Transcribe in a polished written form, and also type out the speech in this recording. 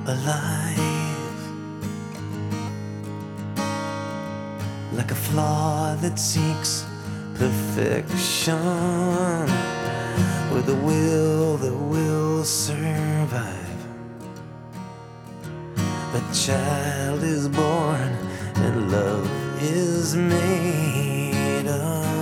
alive, like a flaw that seeks perfection, with a will that will survive. A child is born and love is made of.